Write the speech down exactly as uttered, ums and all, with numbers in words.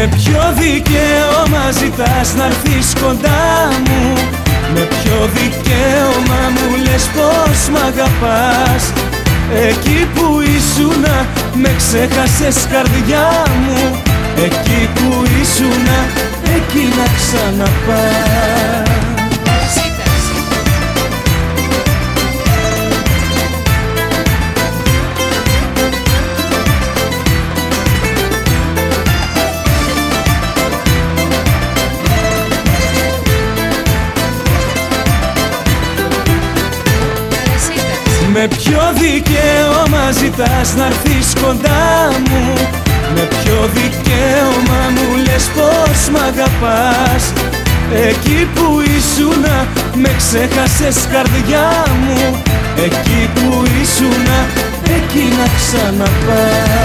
Με ποιο δικαίωμα ζητάς να'ρθείς κοντά μου? Με ποιο δικαίωμα μου λες πως μ' αγαπάς? Εκεί που ήσουνα με ξέχασες καρδιά μου, εκεί που ήσουνα εκεί να ξαναπάς. Με ποιο δικαίωμα ζητάς να'ρθείς κοντά μου? Με ποιο δικαίωμα μου λες πως μ' αγαπάς? Εκεί που ήσουνα με ξέχασες καρδιά μου, εκεί που ήσουνα εκεί να ξαναπάς.